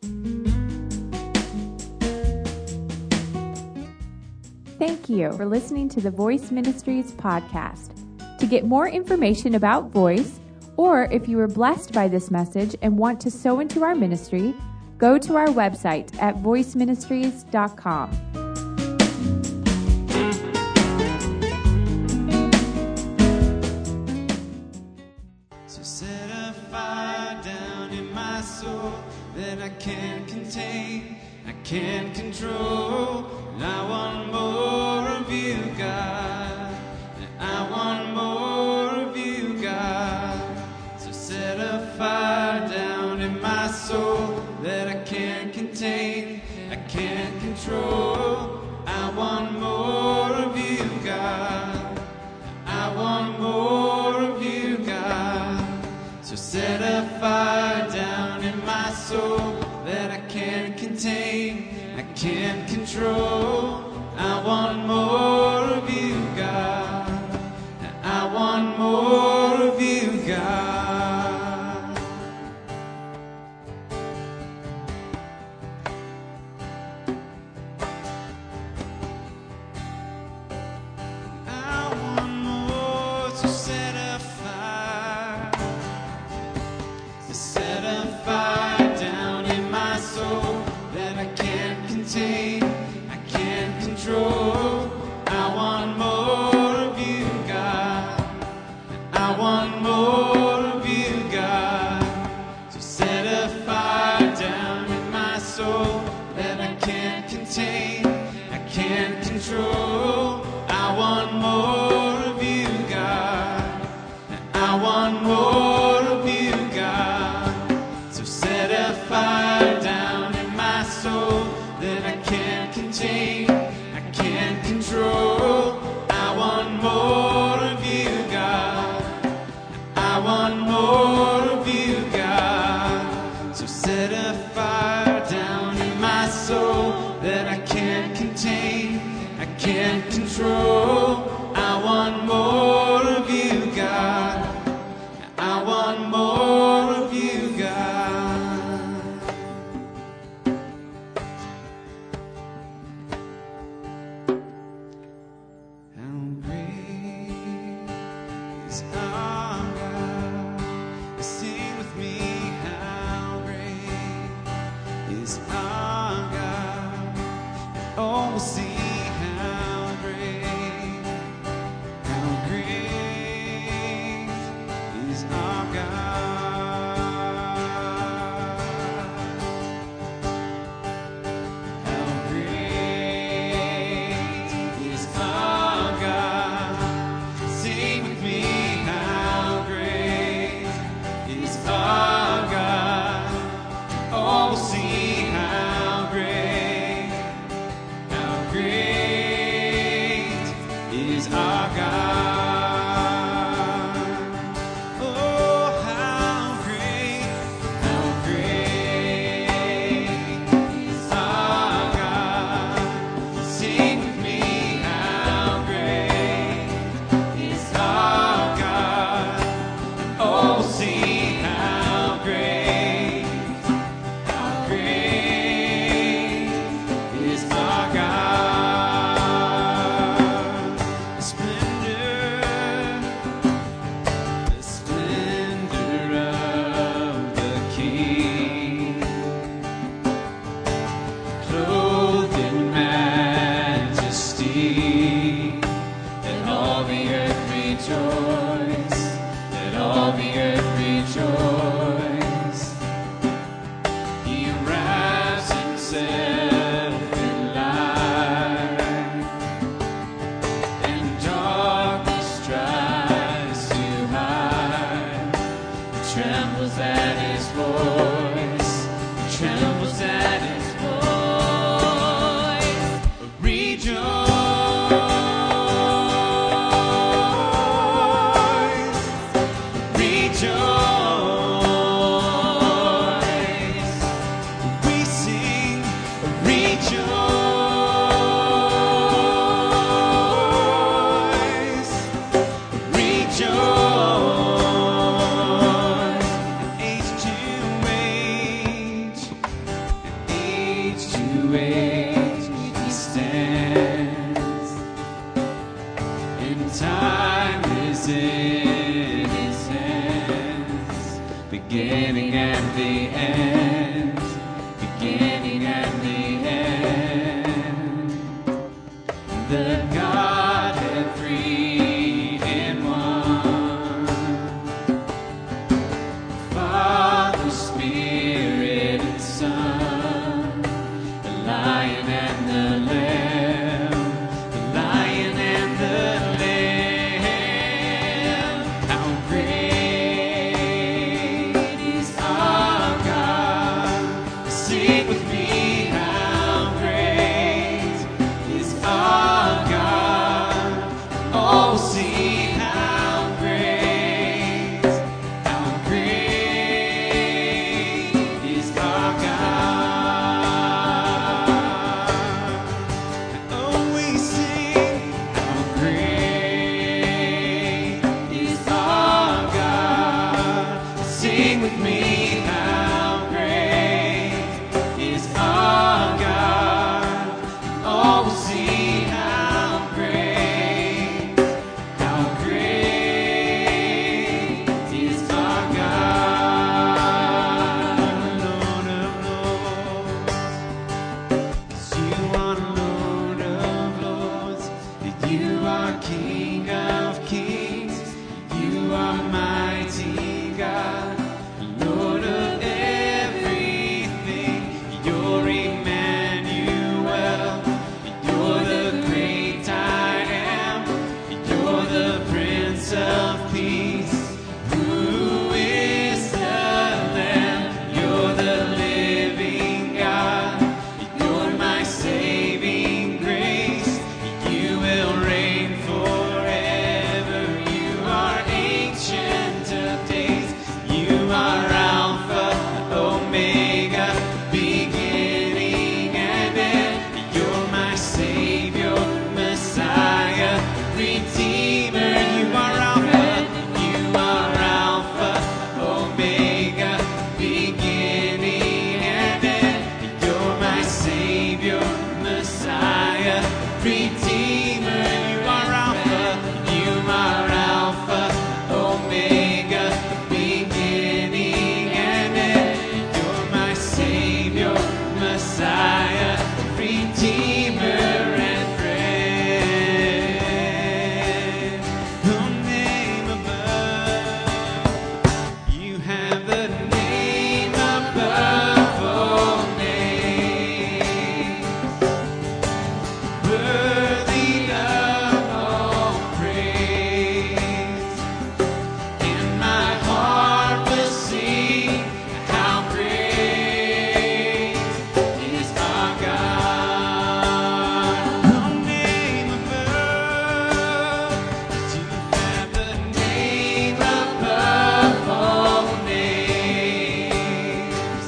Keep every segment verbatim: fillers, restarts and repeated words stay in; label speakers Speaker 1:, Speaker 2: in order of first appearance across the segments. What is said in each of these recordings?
Speaker 1: Thank you for listening to the Voice Ministries podcast. To get more information about Voice, or if you were blessed by this message and want to sow into our ministry, go to our website at voice ministries dot com.
Speaker 2: So set a fire down in my soul that I can't contain, I can't control. And I want more of you, God. And I want more of you, God. So set a fire down in my soul that I can't contain, I can't control. I want more of you, God. I want more of you, God. So set a fire down in my soul that I can't contain, I can't control. I want more of you, God. I want more of you, God. I want more to set a fire, to set a fire down in my soul that I can't contain, I can't control. I want more of you, God. I want more of you, God. So set a fire down in my soul that I can't contain, I can't control. I want more of you, God. I want more of you, God. So set a fire down in my soul that I can't contain, I can't control. I want more of you, God. I want more of you, God. So set a fire down in my soul that I can't contain, I can't control. I want more of you, God. I want more of you, God. How great is our God? Sing with me, how great is our God? Oh, we'll see how great, how great is our God. How great is our God? Sing with me, how great is our God? Oh, we'll see how great, how great hands, beginning and the end. The Godhead three in one. Father, Spirit, and Son. The Lion and the Lamb. The Lion and the Lamb. How great is our God. Sing with me, how great is our God. Oh, see how great, how great is our God. Oh, we sing, how great is our God. Sing with me, how great is our God. Oh, we'll see how great, how great is our God. Lord of Lords, 'cause you are Lord of Lords, that you are King of Kings, you are mighty God, Lord of everything. You're Emmanuel, you're the great I am, you're the Prince of Peace. Who is the Lamb? You're the living God, you're my saving grace. You will reign forever. You are ancient of days. You are Alpha, Omega, beginning and end. You're my Savior, Messiah, Redeemer. You are Alpha, you are Alpha, Omega, beginning and end. You're my Savior, Messiah, Redeemer. You are Alpha, you are Alpha, Omega, beginning and end. You're my Savior, Messiah, Redeemer and friend. The name above, you have the name above all names. Worthy of all praise. And my heart will sing, how great is our God. The name above, you have the name above all names.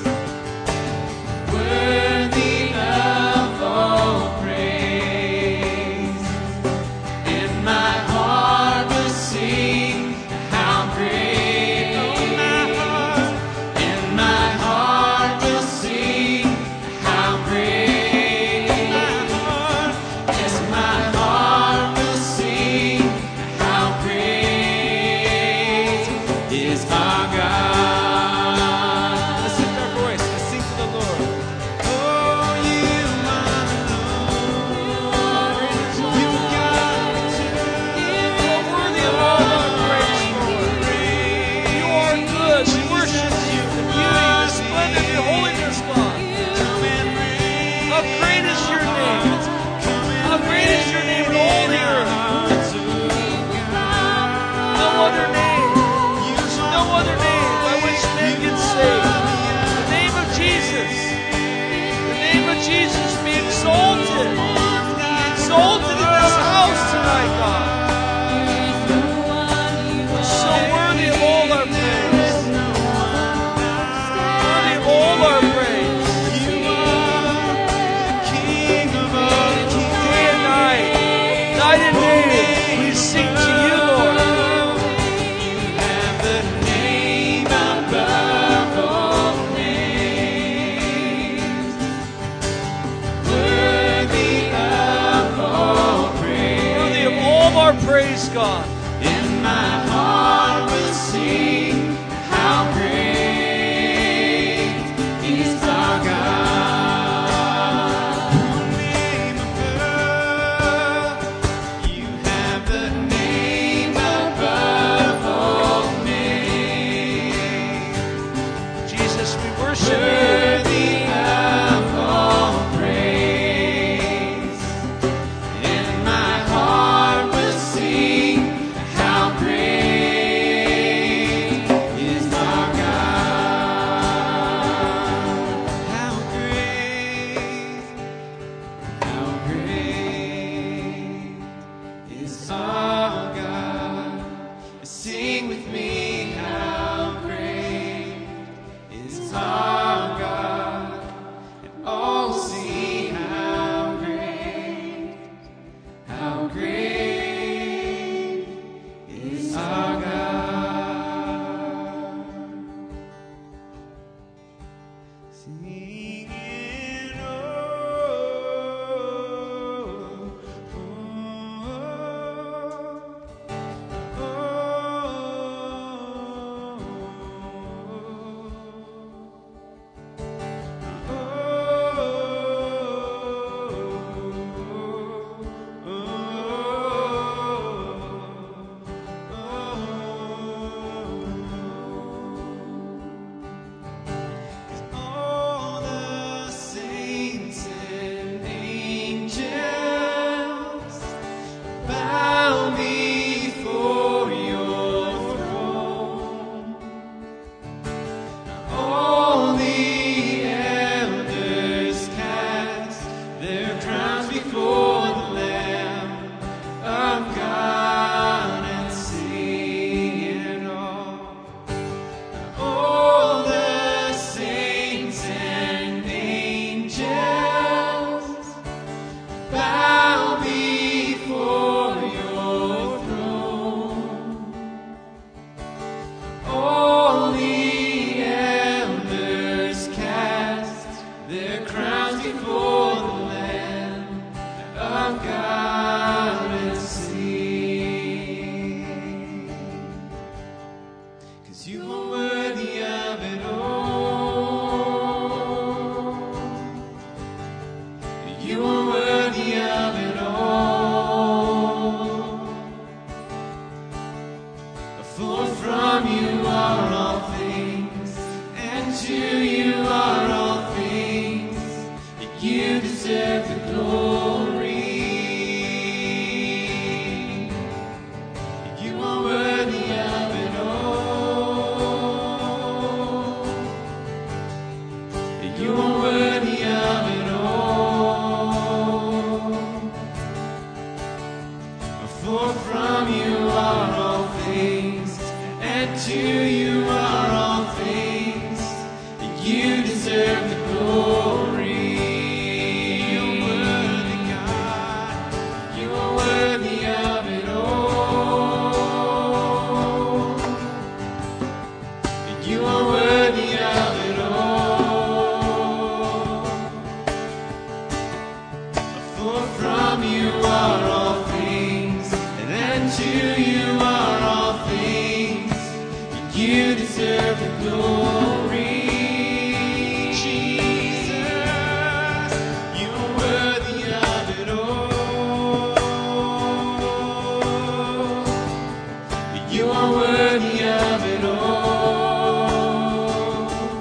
Speaker 2: Worthy of all praise. And my heart will sing, how great, oh my heart, and my heart will sing, how great, my heart, yes, my heart will sing, how great is our God. Let's lift our voice, let's sing to the Lord. Oh, you are Lord, you got to
Speaker 3: Worthy of all our praise, Lord. You are good. We worship you. The beauty, the splendor, the holiness, God. How great is your name? How great is your name in all the earth? No other name. No other name by which men get saved. The name of Jesus. The name of Jesus be exalted. Be exalted in this house tonight, God. So worthy of all our praise. Worthy of all our praise. Day and night, night and day, we sing to you, Lord.
Speaker 2: You have the name above all names. Worthy of all praise.
Speaker 3: Worthy of all our praise, God.
Speaker 2: And my heart will sing, how great Singing, oh, oh, oh, all the saints and angels bow before your throne. All the elders cast their crowns before the Lamb of God and sing it all. All the saints and angels bow before your throne. All the elders cast their crowns before the Lamb of God and sing. 'Cause you are worthy of it all. You are worthy of it all. For from you are all things, and to you are all things. You deserve the glory. You are worthy of it all. You are worthy of it all. For from you are all things, and to you are all things. You deserve the glory. You are worthy, God. You are worthy of it all. You are worthy of it all. For from you are all things, and to you are all things. You deserve the glory. Jesus, you are worthy of it all. You are worthy of it all.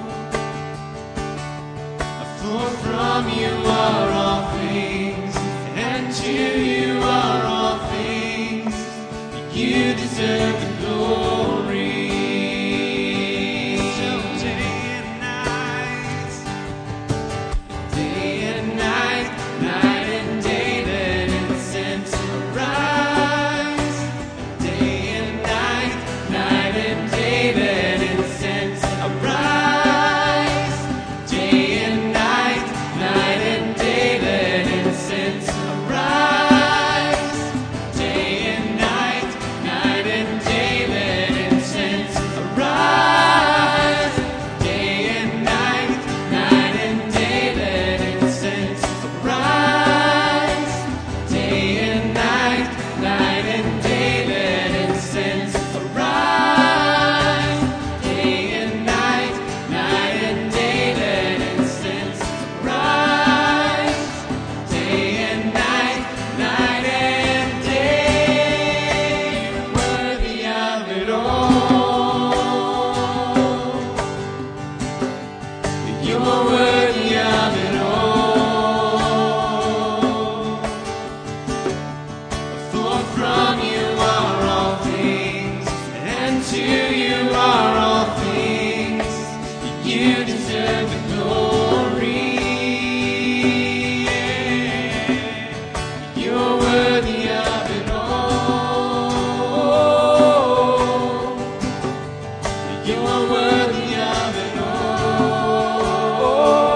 Speaker 2: For from you are all things, and to you are all things. You deserve the glory. So day and night, day and night, night and day, let incense arise. Day and night, night and day, let incense arise. Day and night, night and day, let incense arise. Day and night, night and day, let incense arise. Day and night, night and day, let incense arise. Day and night, night and day, let incense arise. Day and night, night and day, let incense arise. Day and night, night and day, you're worthy of it all. You are worthy of it all. For from you are all things, and to you are all things. You deserve the glory. You are worthy of it all. You are worthy of it all.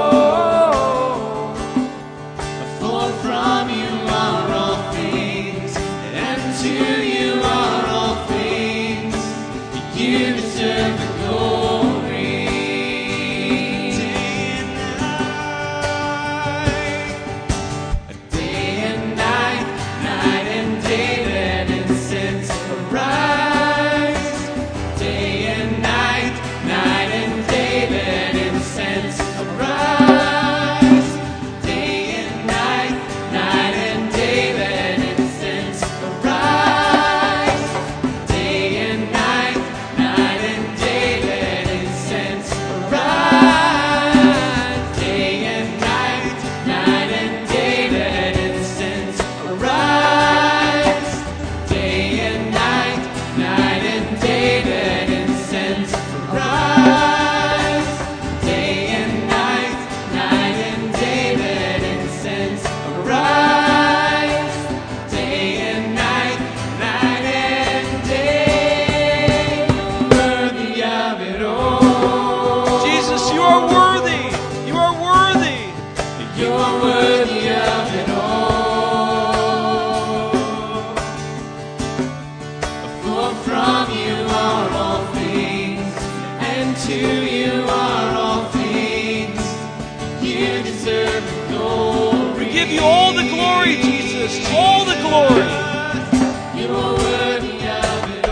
Speaker 3: give you all the glory, Jesus. All the glory.
Speaker 2: You are worthy of it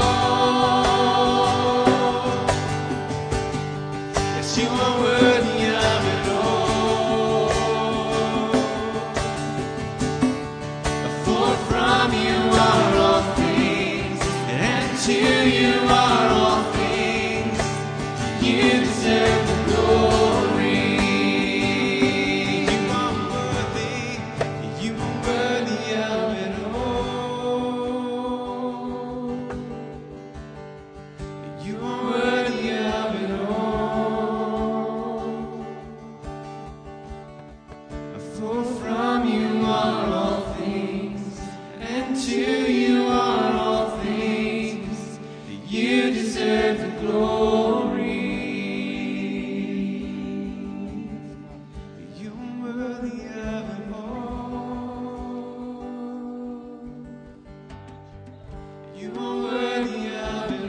Speaker 2: all. Yes, you are worthy of it all. For from you are all things, and to you are all things. You deserve the glory. You are worthy. You are worthy of it all. You are worthy of it all. For from you are all things, and to you are all things. You deserve the glory. You are worthy of it all. You are worthy of it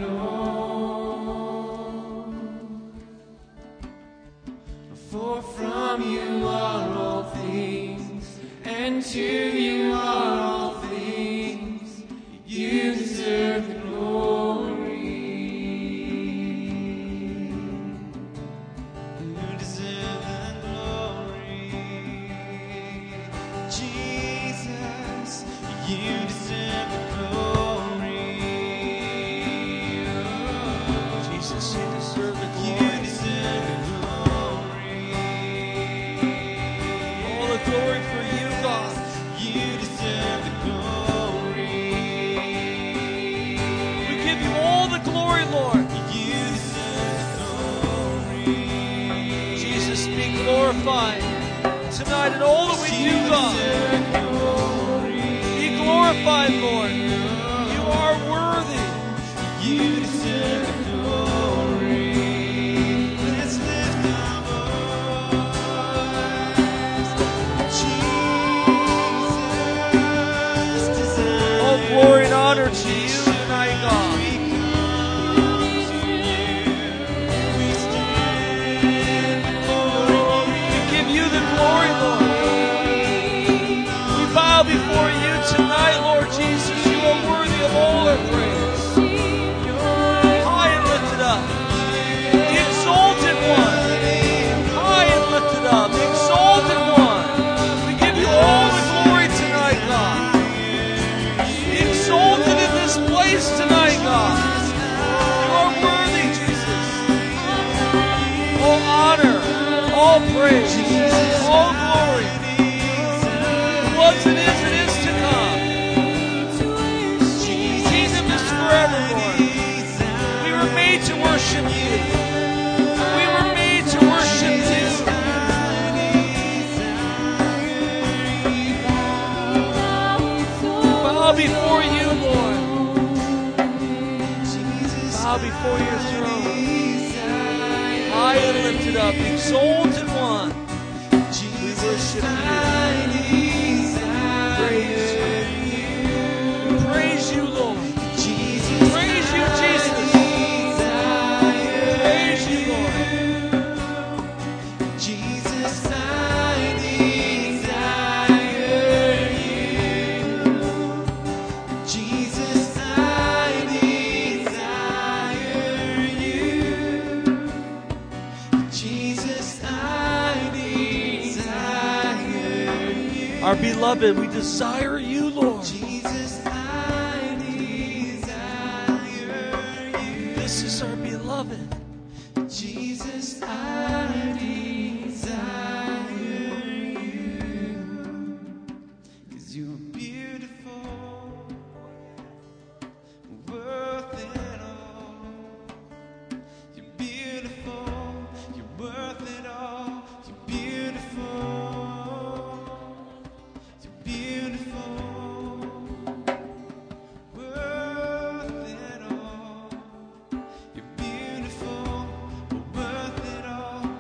Speaker 2: all. For from you are all things, and to you are all things. You deserve the glory. You deserve the glory. Jesus, you deserve the glory.
Speaker 3: Jesus, you deserve the
Speaker 2: You
Speaker 3: glory.
Speaker 2: deserve the glory.
Speaker 3: All the glory for you, God.
Speaker 2: You deserve the glory.
Speaker 3: We give you all the glory, Lord.
Speaker 2: You deserve the glory.
Speaker 3: Jesus, be glorified tonight in all that we do, God. Be glorified, Lord. You are worthy.
Speaker 2: You deserve the glory. Let's lift our voice. Jesus deserves
Speaker 3: All glory and honor to you tonight, God. We give you the glory, Lord. We bow before you tonight, Lord Jesus. You are worthy of all our praise. High and lifted up. The exalted one. High and lifted up. The exalted one. We give you all the glory tonight, God. Be exalted in this place tonight, God. You are worthy, Jesus. All honor, all praise, all glory. Was and is and is to come. Kingdom is forever, Lord. We were made to worship you. We were made to worship you. Bow before you, Lord. Bow before your throne. High and lifted up, exalted one. We worship you. Praise you. Praise you, Lord. Praise you, Jesus. Praise you, Lord.
Speaker 2: Jesus, I desire you. Jesus, I desire you. Jesus, I desire you.
Speaker 3: Our beloved, we desire you, Lord.
Speaker 2: Jesus, I desire you.
Speaker 3: This is our beloved.
Speaker 2: Jesus, I desire you. 'Cause you're beautiful, worth it all. You're beautiful, you're worth it all. You're beautiful, you're beautiful, worth it all. You're beautiful, worth it all.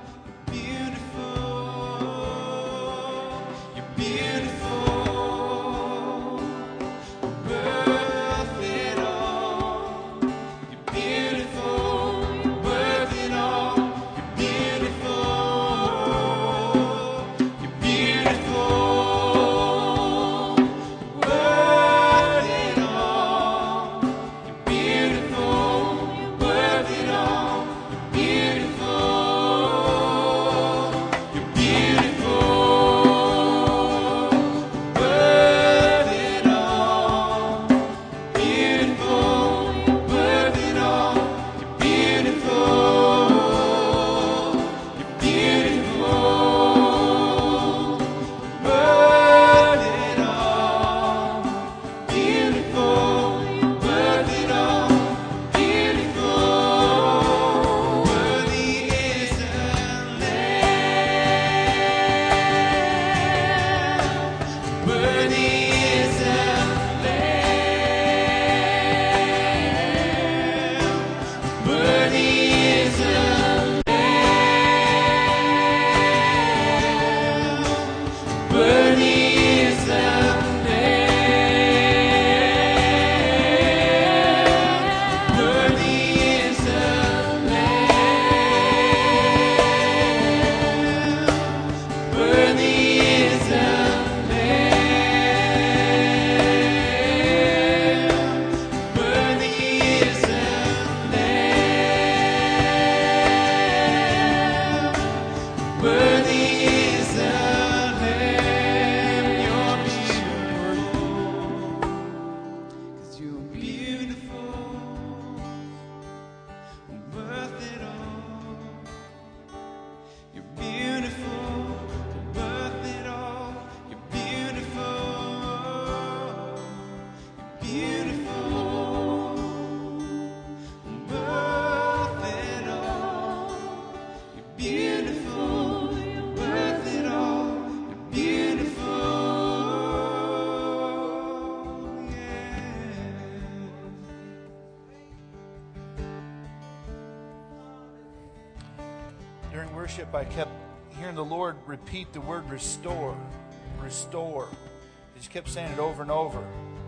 Speaker 4: I kept hearing the Lord repeat the word restore, restore. He just kept saying it over and over.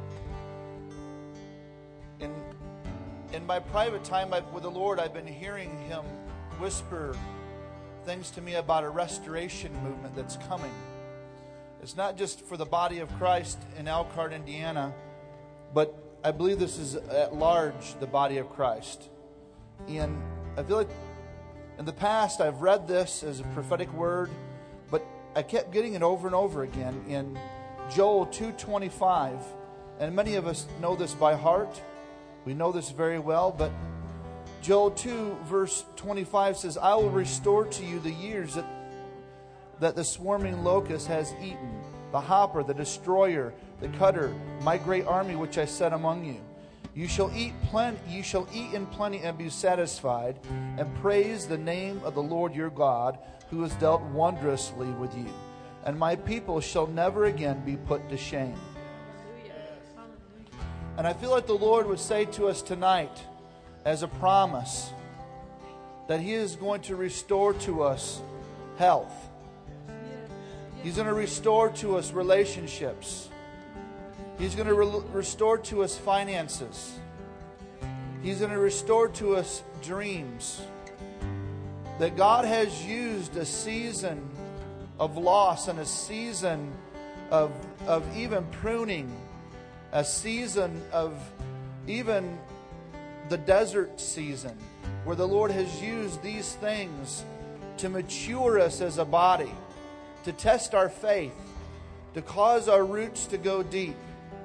Speaker 4: In, in my private time with the Lord, I've been hearing Him whisper things to me about a restoration movement that's coming. It's not just for the body of Christ in Elkhart, Indiana, but I believe this is at large the body of Christ. And I feel like in the past I've read this as a prophetic word, but I kept getting it over and over again in Joel two twenty-five. And many of us know this by heart. We know this very well, but Joel two verse twenty-five says, I will restore to you the years that, that the swarming locust has eaten, the hopper, the destroyer, the cutter, my great army which I set among you. You shall eat plenty, you shall eat in plenty and be satisfied, and praise the name of the Lord your God, who has dealt wondrously with you. And my people shall never again be put to shame. And I feel like the Lord would say to us tonight, as a promise, that He is going to restore to us health. He's going to restore to us relationships. He's going to re- restore to us finances. He's going to restore to us dreams. That God has used a season of loss and a season of, of even pruning, a season of even the desert season, where the Lord has used these things to mature us as a body, to test our faith, to cause our roots to go deep.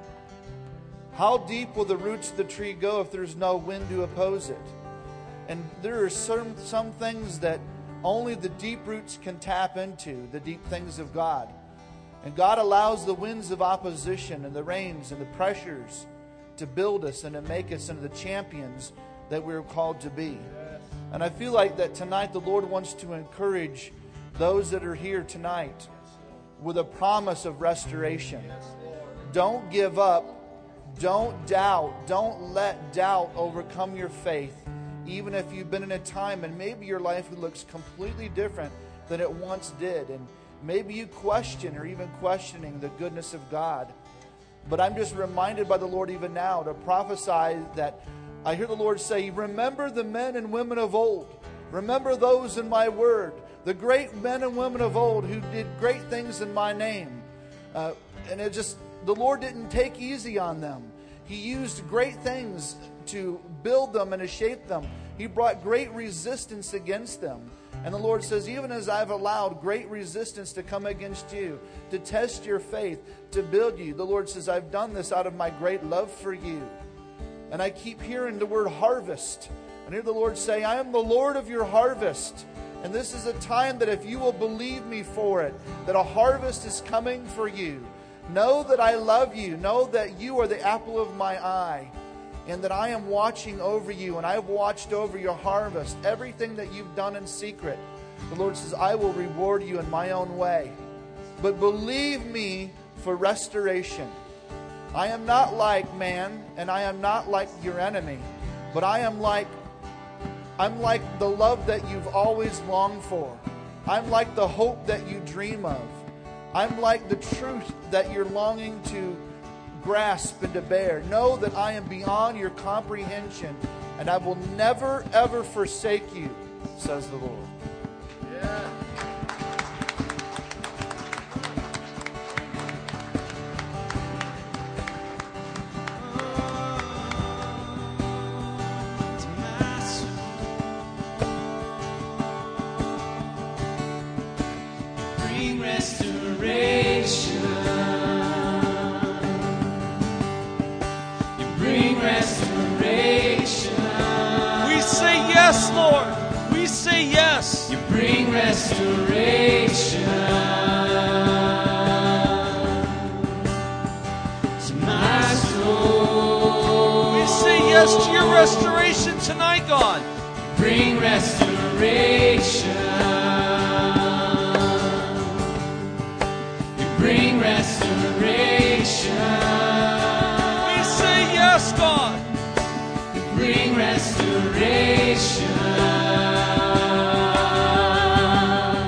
Speaker 4: How deep will the roots of the tree go if there's no wind to oppose it? And there are some, some things that only the deep roots can tap into, the deep things of God. And God allows the winds of opposition and the rains and the pressures to build us and to make us into the champions that we're called to be. And I feel like that tonight the Lord wants to encourage those that are here tonight with a promise of restoration. Don't give up. Don't doubt. Don't let doubt overcome your faith, even if you've been in a time and maybe your life looks completely different than it once did. And maybe you question or even questioning the goodness of God. But I'm just reminded by the Lord even now to prophesy that I hear the Lord say, remember the men and women of old. Remember those in my word. The great men and women of old who did great things in my name. Uh, and it just, the Lord didn't take easy on them. He used great things to build them and to shape them. He brought great resistance against them. And the Lord says, even as I've allowed great resistance to come against you, to test your faith, to build you, the Lord says, I've done this out of my great love for you. And I keep hearing the word harvest. And hear the Lord say, I am the Lord of your harvest. And this is a time that if you will believe me for it, that a harvest is coming for you. Know that I love you. Know that you are the apple of my eye. And that I am watching over you, and I've watched over your harvest. Everything that you've done in secret, the Lord says, I will reward you in my own way. But believe me for restoration. I am not like man, and I am not like your enemy, but I am like, I'm like the love that you've always longed for. I'm like the hope that you dream of. I'm like the truth that you're longing to grasp and to bear. Know that I am beyond your comprehension, and I will never ever forsake you, says the Lord. Yeah.
Speaker 2: Bring restoration.
Speaker 3: We say yes, Lord. We say yes.
Speaker 2: You bring restoration to my soul.
Speaker 3: We say yes to your restoration tonight, God.
Speaker 2: You bring restoration. You bring restoration.
Speaker 3: We say yes, God.
Speaker 2: Bring restoration.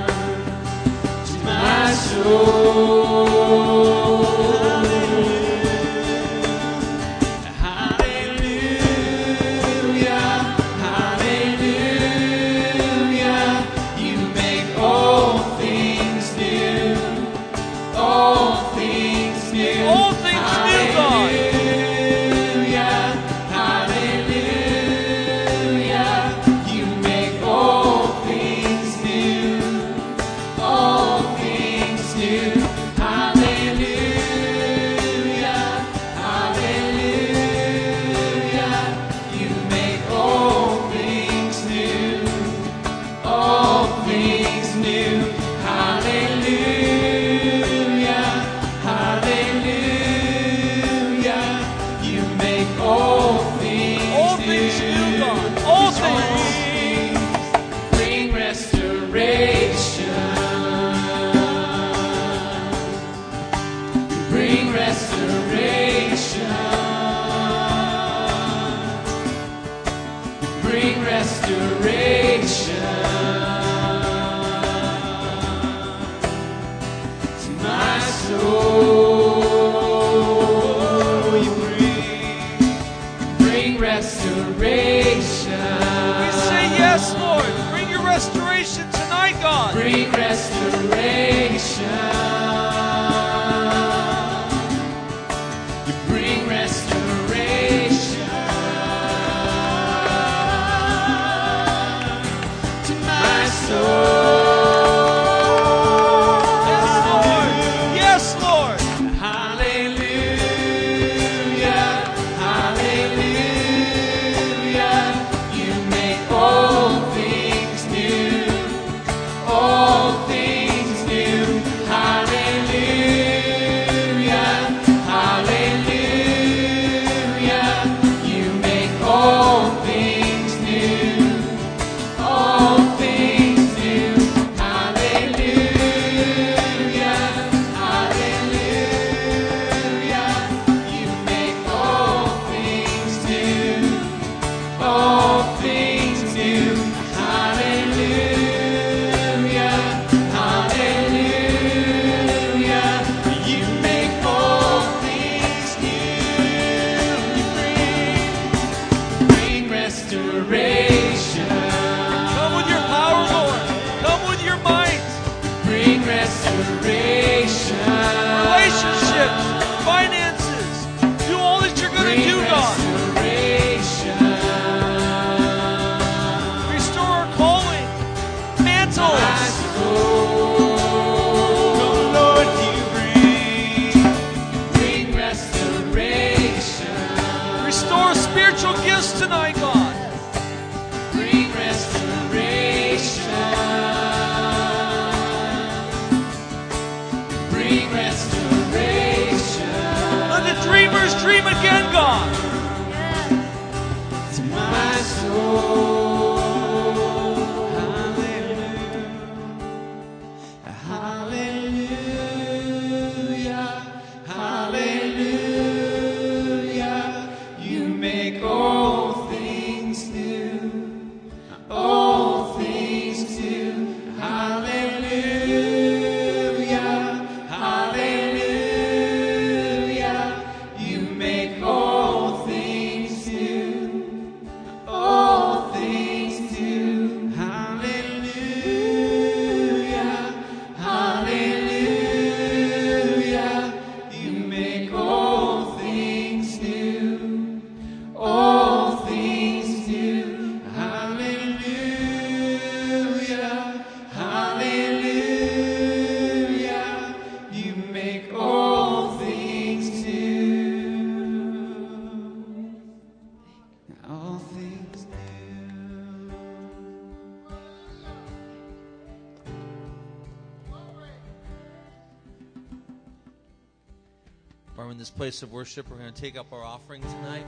Speaker 5: While we're in this place of worship, we're going to take up our offering tonight.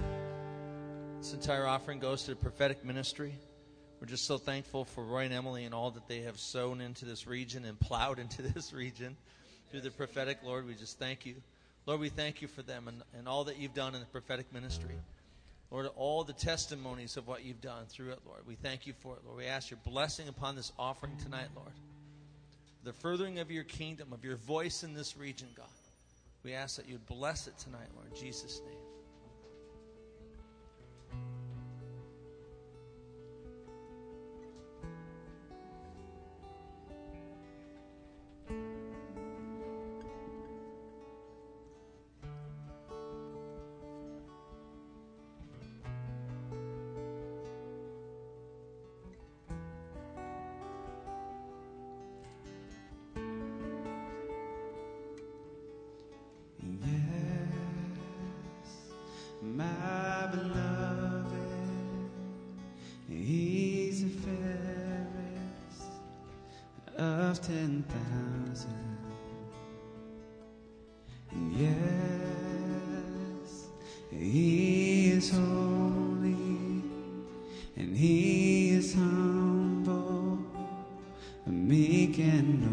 Speaker 5: This entire offering goes to the prophetic ministry. We're just so thankful for Roy and Emily and all that they have sown into this region and plowed into this region through the prophetic. Lord, we just thank you. Lord, we thank you for them and, and all that you've done in the prophetic ministry. Lord, all the testimonies of what you've done through it, Lord. We thank you for it, Lord. We ask your blessing upon this offering tonight, Lord. for the furthering of your kingdom, of your voice in this region, God. We ask that you'd bless it tonight, Lord, in Jesus' name.
Speaker 2: My beloved, he's the fairest of ten thousand. And yes, he is holy, and he is humble, meek and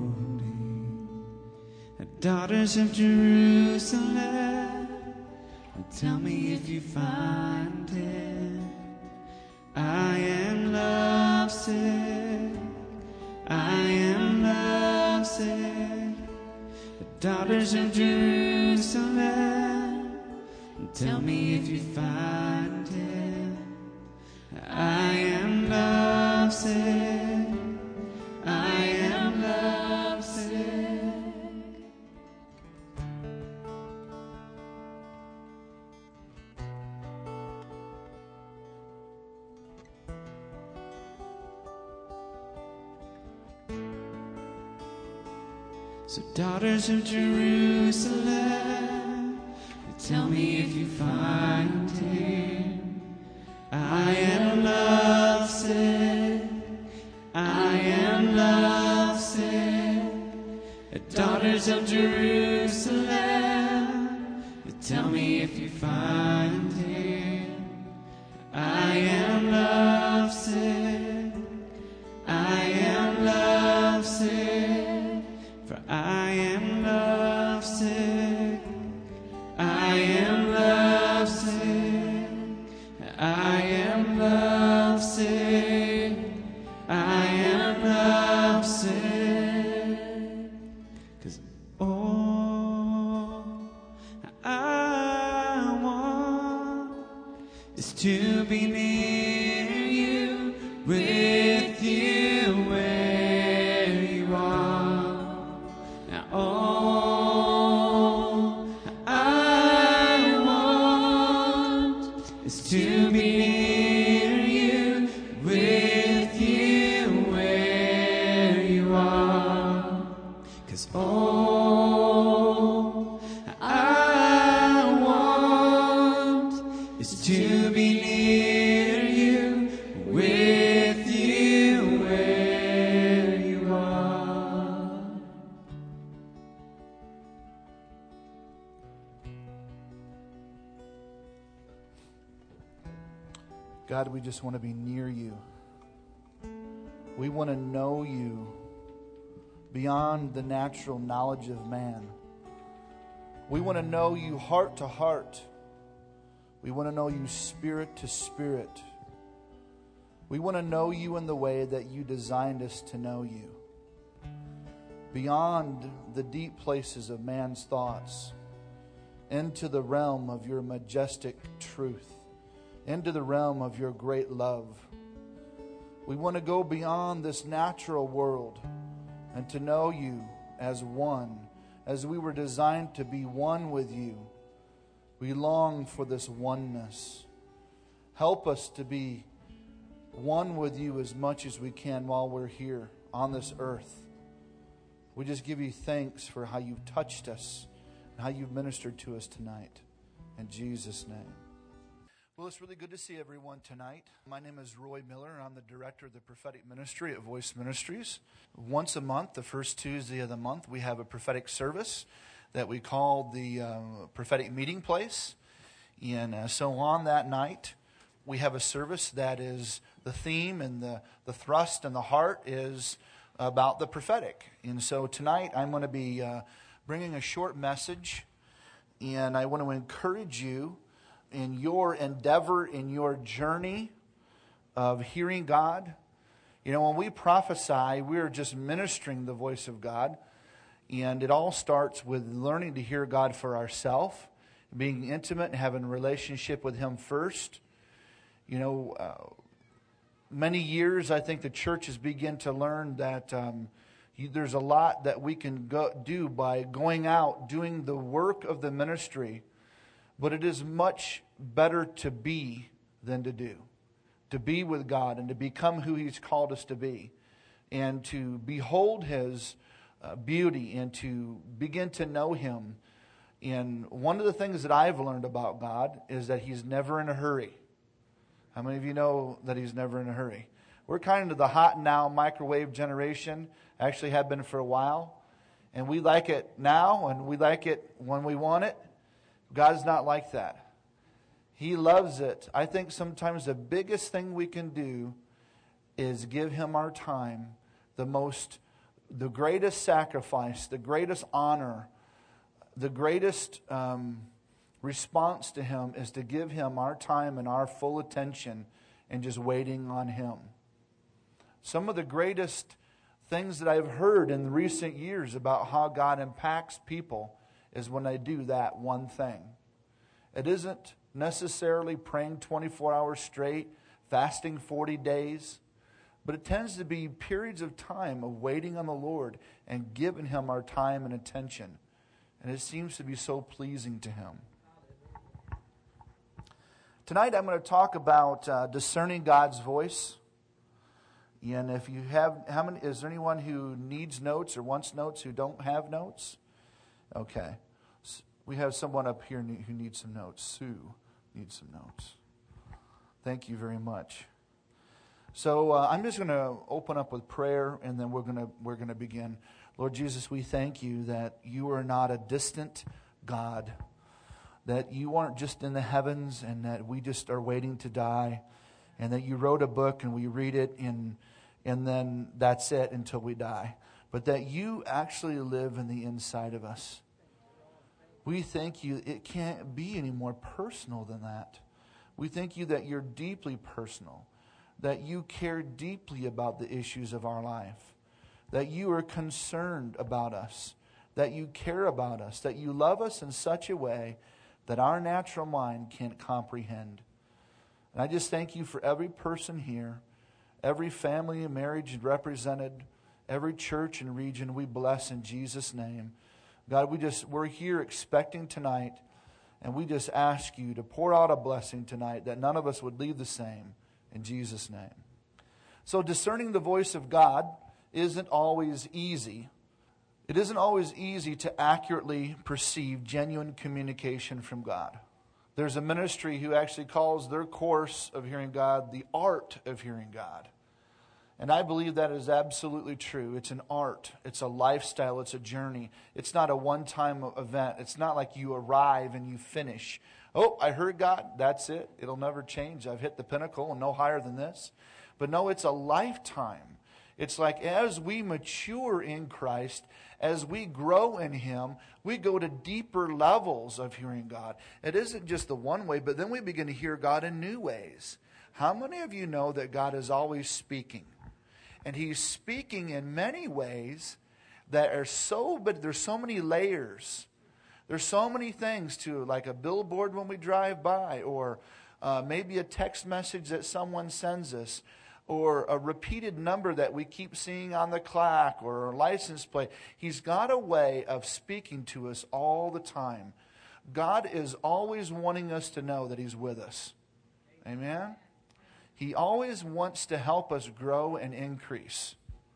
Speaker 2: lowly. Daughters of Jerusalem, tell me if you find him. I am lovesick, I am lovesick. The daughters of Jerusalem, tell me if you find him. I am lovesick, I am lovesick. So daughters of Jerusalem, tell me if you find him. I am lovesick, I am lovesick. Daughters of Jerusalem, tell me if you find him. I am lovesick, I am lovesick. For I am lovesick, I am lovesick, I am lovesick, I am lovesick. 'Cause all I want is to be near you, with you where you are. All I want is to be near you, with you where you are. 'Cause all I want is to be near you, with you where you are.
Speaker 4: God, we just want to be near you. We want to know you beyond the natural knowledge of man. We want to know you heart to heart. We want to know you spirit to spirit. We want to know you in the way that you designed us to know you. Beyond the deep places of man's thoughts, into the realm of your majestic truth, into the realm of your great love. We want to go beyond this natural world and to know you as one, as we were designed to be one with you. We long for this oneness. Help us to be one with you as much as we can while we're here on this earth. We just give you thanks for how you've touched us and how you've ministered to us tonight. In Jesus' name. Well, it's really good to see everyone tonight. My name is Roy Miller, and I'm the director of the prophetic ministry at Voice Ministries. Once a month, the first Tuesday of the month, we have a prophetic service that we call the uh, prophetic meeting place. And uh, so on that night, we have a service that is the theme and the, the thrust and the heart is about the prophetic. And so tonight, I'm going to be uh, bringing a short message, and I want to encourage you in your endeavor, in your journey of hearing God, You know, when we prophesy, we're just ministering the voice of God. And it all starts with learning to hear God for ourselves, being intimate and having a relationship with Him first. You know, uh, many years I think the church has begun to learn that um, you, there's a lot that we can go, do by going out, doing the work of the ministry. But it is much better to be than to do. To be with God and to become who He's called us to be. And to behold His uh, beauty and to begin to know Him. And one of the things that I've learned about God is that He's never in a hurry. How many of you know that He's never in a hurry? We're kind of the hot now microwave generation. Actually have been for a while. And we like it now and we like it when we want it. God's not like that. He loves it. I think sometimes the biggest thing we can do is give Him our time, the most, the greatest sacrifice, the greatest honor, the greatest um, response to Him is to give Him our time and our full attention and just waiting on Him. Some of the greatest things that I've heard in recent years about how God impacts people is when they do that one thing. It isn't necessarily praying twenty-four hours straight, fasting forty days, but it tends to be periods of time of waiting on the Lord and giving Him our time and attention. And it seems to be so pleasing to Him. Tonight I'm going to talk about uh, discerning God's voice. And if you have, how many, is there anyone who needs notes or wants notes who don't have notes? Okay. We have someone up here who needs some notes. Sue needs some notes. Thank you very much. So uh, I'm just going to open up with prayer, and then we're going to we're going to begin. Lord Jesus, we thank You that You are not a distant God, that You aren't just in the heavens, and that we just are waiting to die, and that You wrote a book and we read it, and and then that's it until we die. But that You actually live in the inside of us. We thank You, it can't be any more personal than that. We thank You that You're deeply personal, that You care deeply about the issues of our life, that You are concerned about us, that You care about us, that You love us in such a way that our natural mind can't comprehend. And I just thank You for every person here, every family and marriage represented, every church and region we bless in Jesus' name. God, we just, we're here expecting tonight, and we just ask You to pour out a blessing tonight that none of us would leave the same, in Jesus' name. So discerning the voice of God isn't always easy. It isn't always easy to accurately perceive genuine communication from God. There's a ministry who actually calls their course of hearing God the art of hearing God. And I believe that is absolutely true. It's an art. It's a lifestyle. It's a journey. It's not a one-time event. It's not like you arrive and you finish. Oh, I heard God. That's it. It'll never change. I've hit the pinnacle and no higher than this. But no, it's a lifetime. It's like as we mature in Christ, as we grow in Him, we go to deeper levels of hearing God. It isn't just the one way, but then we begin to hear God in new ways. How many of you know that God is always speaking? And He's speaking in many ways that are so, but there's so many layers. There's so many things to, like a billboard when we drive by, or uh, maybe a text message that someone sends us, or a repeated number that we keep seeing on the plaque, or a license plate. He's got a way of speaking to us all the time. God is always wanting us to know that He's with us. Amen? He always wants to help us grow and increase.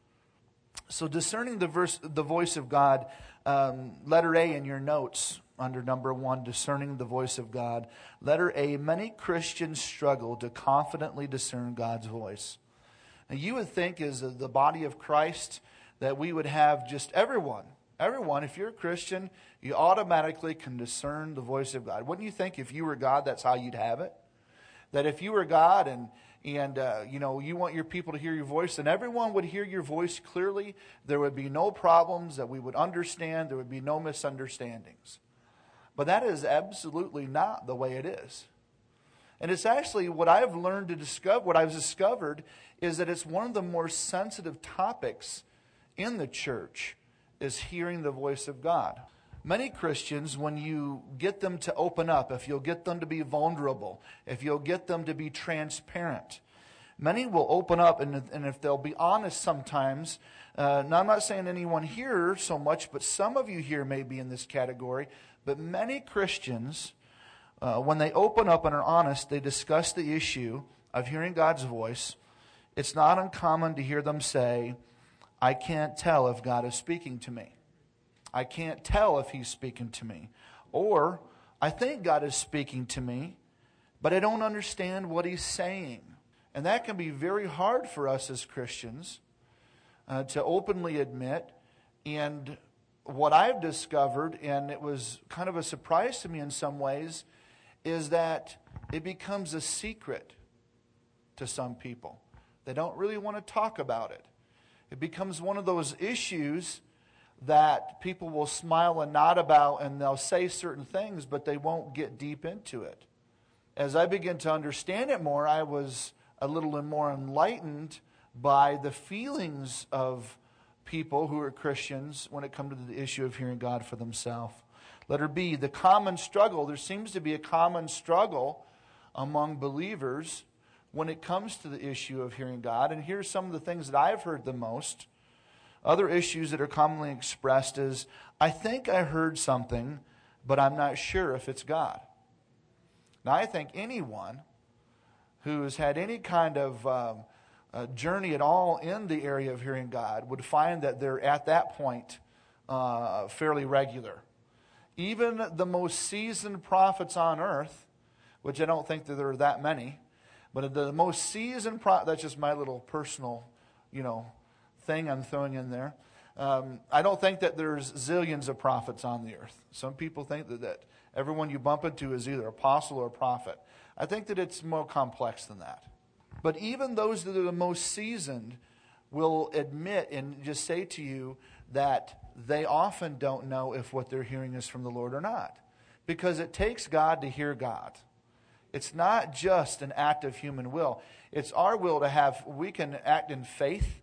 Speaker 4: So discerning the, verse, the voice of God, um, letter A in your notes under number one, discerning the voice of God. Letter A, many Christians struggle to confidently discern God's voice. Now you would think as the body of Christ that we would have just everyone, everyone, if you're a Christian, you automatically can discern the voice of God. Wouldn't you think if you were God, that's how you'd have it? That if you were God and And, uh, you know, you want your people to hear your voice, and everyone would hear your voice clearly. There would be no problems that we would understand. There would be no misunderstandings. But that is absolutely not the way it is. And it's actually what I've learned to discover, what I've discovered is that it's one of the more sensitive topics in the church is hearing the voice of God. Many Christians, when you get them to open up, if you'll get them to be vulnerable, if you'll get them to be transparent, many will open up, and, and if they'll be honest sometimes, uh, now I'm not saying anyone here so much, but some of you here may be in this category, but many Christians, uh, when they open up and are honest, they discuss the issue of hearing God's voice. It's not uncommon to hear them say, I can't tell if God is speaking to me. I can't tell if He's speaking to me. Or, I think God is speaking to me, but I don't understand what He's saying. And that can be very hard for us as Christians uh, to openly admit. And what I've discovered, and it was kind of a surprise to me in some ways, is that it becomes a secret to some people. They don't really want to talk about it. It becomes one of those issues that people will smile and nod about, and they'll say certain things, but they won't get deep into it. As I began to understand it more, I was a little more enlightened by the feelings of people who are Christians when it comes to the issue of hearing God for themselves. Letter B, the common struggle. There seems to be a common struggle among believers when it comes to the issue of hearing God. And here's some of the things that I've heard the most. Other issues that are commonly expressed is, I think I heard something, but I'm not sure if it's God. Now, I think anyone who has had any kind of um, uh, journey at all in the area of hearing God would find that they're at that point uh, fairly regular. Even the most seasoned prophets on earth, which I don't think that there are that many, but the most seasoned prophets, that's just my little personal, you know, thing I'm throwing in there. Um, I don't think that there's zillions of prophets on the earth. Some people think that, that everyone you bump into is either apostle or prophet. I think that it's more complex than that. But even those that are the most seasoned will admit and just say to you that they often don't know if what they're hearing is from the Lord or not. Because it takes God to hear God. It's not just an act of human will. It's our will to have, we can act in faith,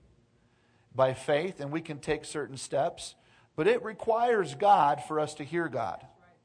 Speaker 4: by faith, and we can take certain steps, but it requires God for us to hear God.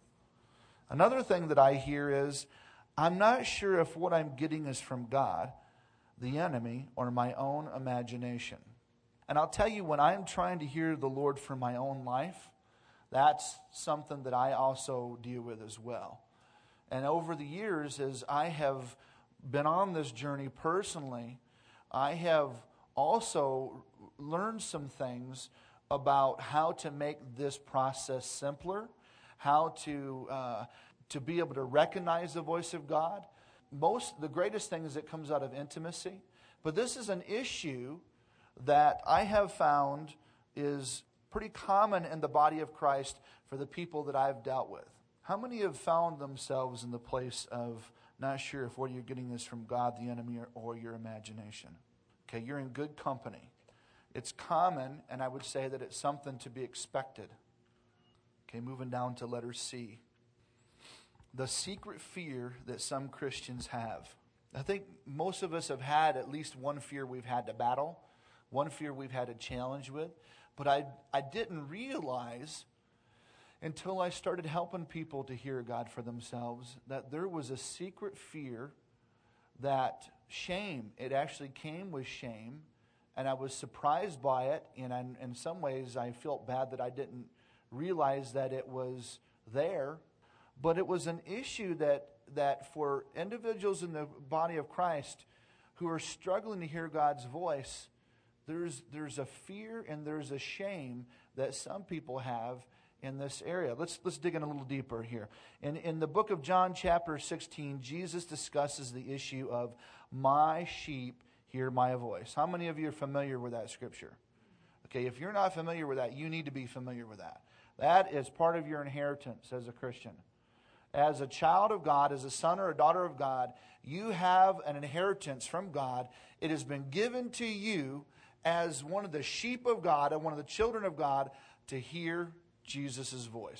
Speaker 4: Another thing that I hear is, I'm not sure if what I'm getting is from God, the enemy, or my own imagination. And I'll tell you, when I'm trying to hear the Lord for my own life, that's something that I also deal with as well. And over the years, as I have been on this journey personally, I have also learned some things about how to make this process simpler, how to uh, to be able to recognize the voice of God. Most, the greatest thing is it comes out of intimacy. But this is an issue that I have found is pretty common in the body of Christ for the people that I've dealt with. How many have found themselves in the place of not sure if what you're getting is from God, the enemy, or, or your imagination? Okay, you're in good company. It's common, and I would say that it's something to be expected. Okay, moving down to letter C. The secret fear that some Christians have. I think most of us have had at least one fear we've had to battle, one fear we've had to challenge with. But I, I didn't realize until I started helping people to hear God for themselves that there was a secret fear that shame, it actually came with shame, and I was surprised by it, and I, in some ways I felt bad that I didn't realize that it was there. But it was an issue that, that for individuals in the body of Christ who are struggling to hear God's voice, there's, there's a fear and there's a shame that some people have in this area. Let's, let's dig in a little deeper here. In, in the book of John chapter sixteen, Jesus discusses the issue of my sheep hear my voice. How many of you are familiar with that scripture? Okay, if you're not familiar with that, you need to be familiar with that. That is part of your inheritance as a Christian. As a child of God, as a son or a daughter of God, you have an inheritance from God. It has been given to you as one of the sheep of God and one of the children of God to hear Jesus' voice.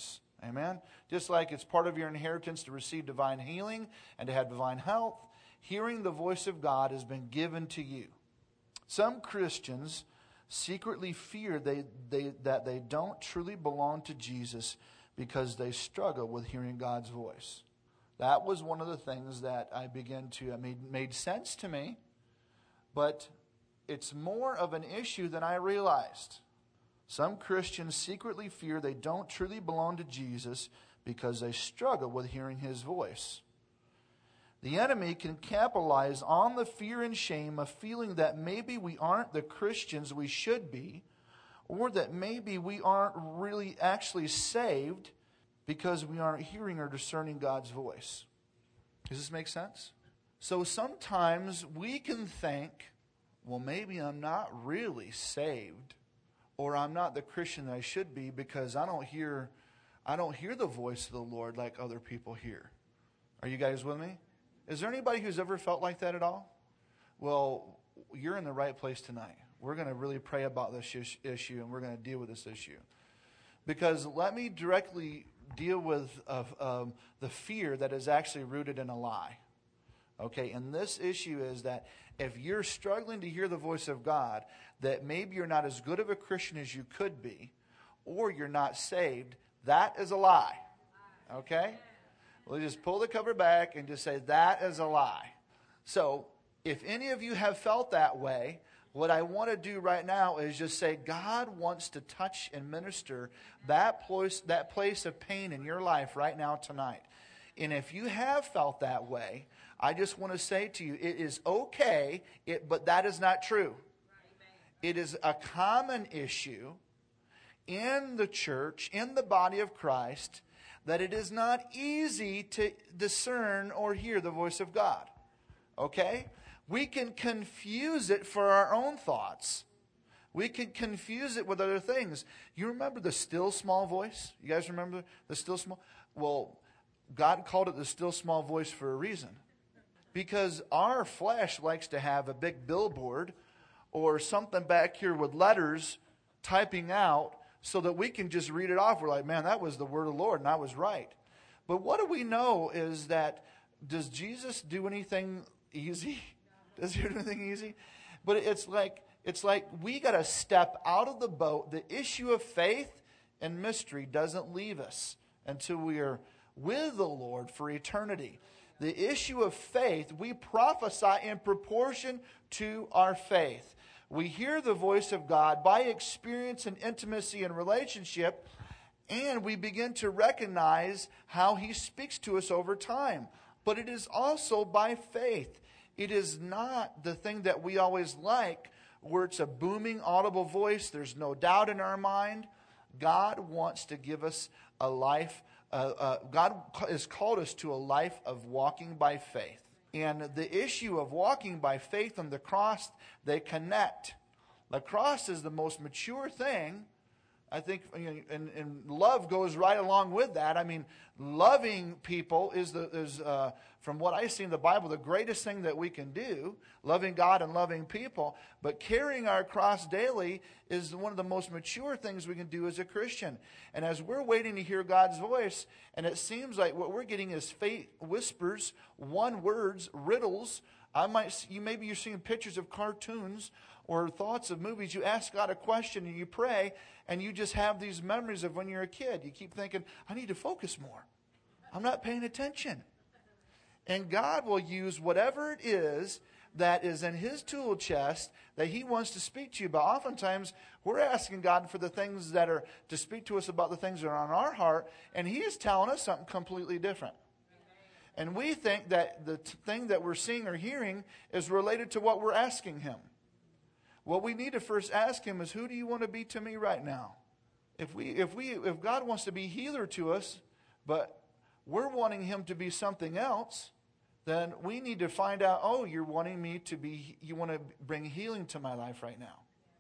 Speaker 4: Amen? Just like it's part of your inheritance to receive divine healing and to have divine health, hearing the voice of God has been given to you. Some Christians secretly fear they, they, that they don't truly belong to Jesus because they struggle with hearing God's voice. That was one of the things that I began to, I made, made sense to me, but it's more of an issue than I realized. Some Christians secretly fear they don't truly belong to Jesus because they struggle with hearing His voice. The enemy can capitalize on the fear and shame of feeling that maybe we aren't the Christians we should be, or that maybe we aren't really actually saved because we aren't hearing or discerning God's voice. Does this make sense? So sometimes we can think, well, maybe I'm not really saved, or I'm not the Christian that I should be because I don't hear, I don't hear the voice of the Lord like other people hear. Are you guys with me? Is there anybody who's ever felt like that at all? Well, you're in the right place tonight. We're going to really pray about this issue, and we're going to deal with this issue. Because let me directly deal with uh, um, the fear that is actually rooted in a lie. Okay, and this issue is that if you're struggling to hear the voice of God, that maybe you're not as good of a Christian as you could be, or you're not saved, that is a lie. Okay? We'll just pull the cover back and just say that is a lie. So, if any of you have felt that way, what I want to do right now is just say God wants to touch and minister that place, that place of pain in your life right now tonight. And if you have felt that way, I just want to say to you, it is okay, it, but that is not true. It is a common issue in the church, in the body of Christ, that it is not easy to discern or hear the voice of God. Okay? We can confuse it for our own thoughts. We can confuse it with other things. You remember the still small voice? You guys remember the still small? Well, God called it the still small voice for a reason. Because our flesh likes to have a big billboard or something back here with letters typing out so that we can just read it off. We're like, man, that was the word of the Lord and I was right. But what do we know is that, does Jesus do anything easy? Does he do anything easy? But it's like, it's like we got to step out of the boat. The issue of faith and mystery doesn't leave us until we are with the Lord for eternity. The issue of faith, we prophesy in proportion to our faith. We hear the voice of God by experience and intimacy and relationship, and we begin to recognize how He speaks to us over time. But it is also by faith. It is not the thing that we always like, where it's a booming, audible voice. There's no doubt in our mind. God wants to give us a life. Uh, uh, God has called us to a life of walking by faith. And the issue of walking by faith and the cross, they connect. The cross is the most mature thing. I think, and, and love goes right along with that. I mean, loving people is, the, is uh, from what I see in the Bible, the greatest thing that we can do. Loving God and loving people. But carrying our cross daily is one of the most mature things we can do as a Christian. And as we're waiting to hear God's voice, and it seems like what we're getting is faith whispers, one words, riddles. I might, you maybe you're seeing pictures of cartoons or thoughts of movies. You ask God a question and you pray, and you just have these memories of when you're a kid. You keep thinking, I need to focus more. I'm not paying attention. And God will use whatever it is that is in His tool chest that He wants to speak to you about. Oftentimes, we're asking God for the things that are to speak to us about the things that are on our heart, and He is telling us something completely different. And we think that the t- thing that we're seeing or hearing is related to what we're asking Him. What we need to first ask Him is, who do you want to be to me right now? If we, if we, if God wants to be healer to us, but we're wanting Him to be something else, then we need to find out, oh, you're wanting me to be, you want to bring healing to my life right now.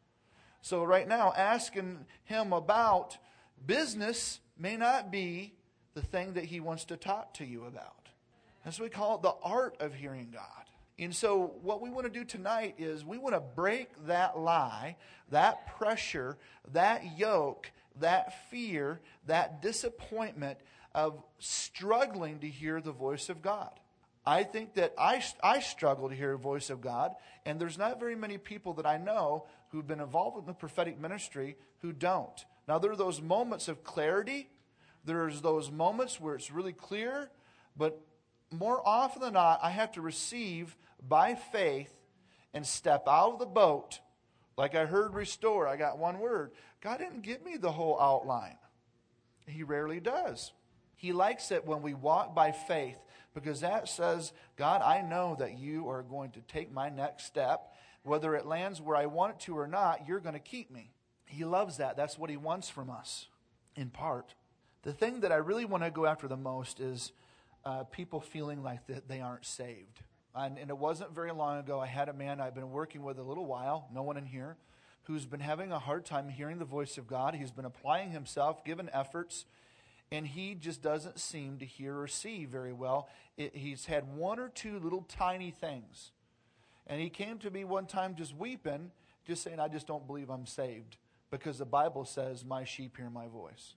Speaker 4: So right now, asking Him about business may not be the thing that He wants to talk to you about. That's what we call it, the art of hearing God. And so what we want to do tonight is we want to break that lie, that pressure, that yoke that fear, that disappointment of struggling to hear the voice of God. I think that I, I struggle to hear the voice of God, and there's not very many people that I know who've been involved in the prophetic ministry who don't. Now, there are those moments of clarity. There's those moments where it's really clear, but more often than not, I have to receive by faith and step out of the boat. Like I heard restore, I got one word. God didn't give me the whole outline. He rarely does. He likes it when we walk by faith, because that says, God, I know that you are going to take my next step. Whether it lands where I want it to or not, you're going to keep me. He loves that. That's what he wants from us, in part. The thing that I really want to go after the most is uh, people feeling like that they aren't saved. And, and it wasn't very long ago, I had a man I've been working with a little while, no one in here, who's been having a hard time hearing the voice of God. He's been applying himself, given efforts, and he just doesn't seem to hear or see very well. It, he's had one or two little tiny things. And he came to me one time just weeping, just saying, I just don't believe I'm saved, because the Bible says, my sheep hear my voice.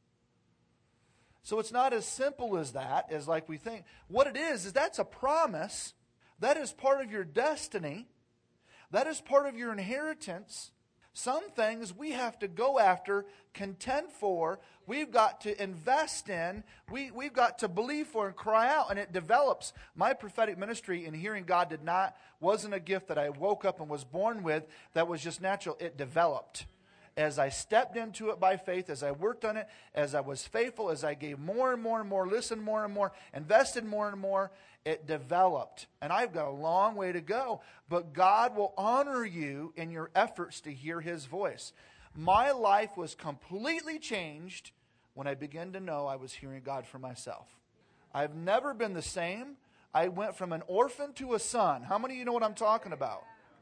Speaker 4: So it's not as simple as that, as like we think. What it is, is that's a promise. That is part of your destiny. That is part of your inheritance. Some things we have to go after, contend for, we've got to invest in, we, we've got to believe for and cry out, and it develops. My prophetic ministry in hearing God did not, wasn't a gift that I woke up and was born with that was just natural. It developed. As I stepped into it by faith, as I worked on it, as I was faithful, as I gave more and more and more, listened more and more, invested more and more, it developed. And I've got a long way to go. But God will honor you in your efforts to hear his voice. My life was completely changed when I began to know I was hearing God for myself. I've never been the same. I went from an orphan to a son. How many of you know what I'm talking about?